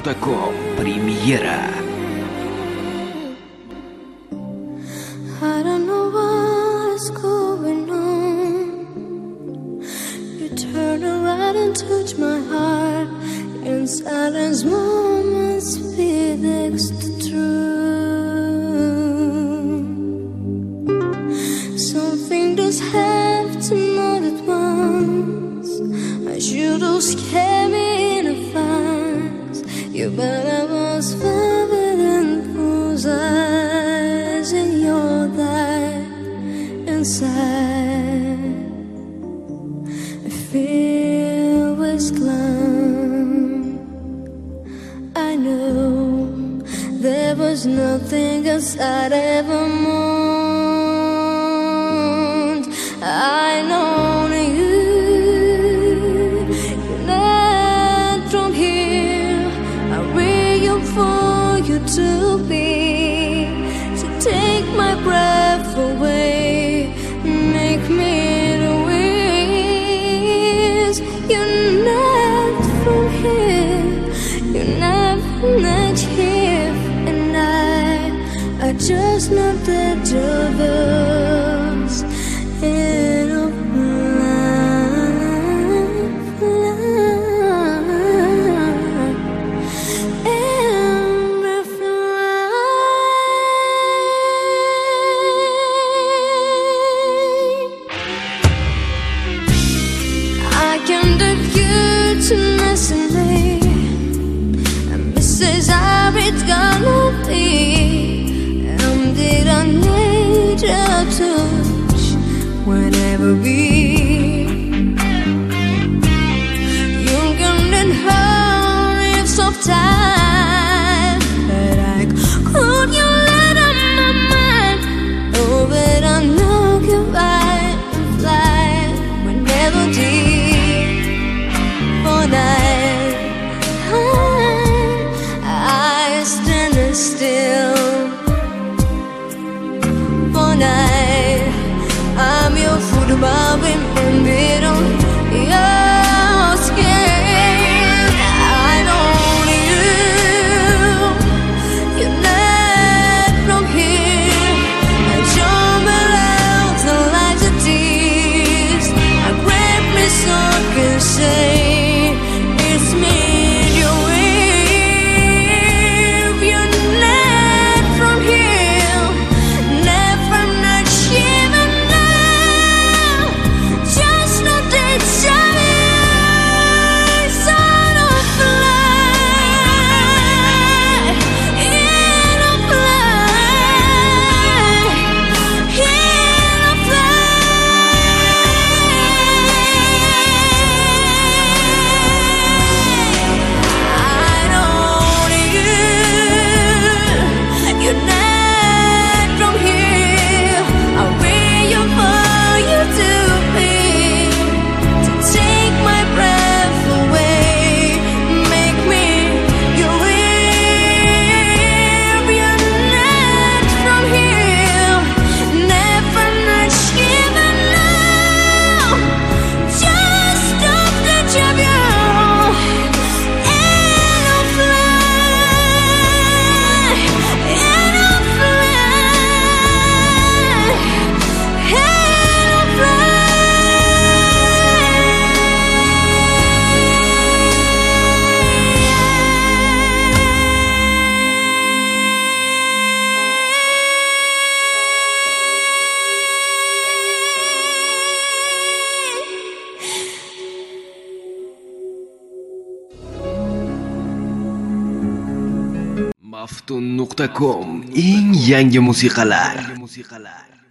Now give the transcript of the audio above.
Maftunnuqta.com Premyera. I don't know what's going on. You turn around and touch my heart. In silence, moments speaks the truth. Something does have to know at once. I should have scared me in advance. You bet I was velvet and whose eyes and you're there inside. I feel with glum. I know there was nothing inside ever mourned. I know you. You're not from here. I real for you to be. To take my breath away, make me the wish. You're not from here. You're not here. And I just know that you're yours. In a I can do you to me. And Mrs. It's gonna be. Did I need your touch whenever we? You can hurry of time, but I could you let on my mind. Oh, but I know you're right and fly whenever deep for night. I stand still. I'm your food, Bob, and middle. Your skin, I know you. You're not from here. I jump around the lights of tears. I grab me so I can say it's me. Maftunnuqta.com eng yangi musiqalar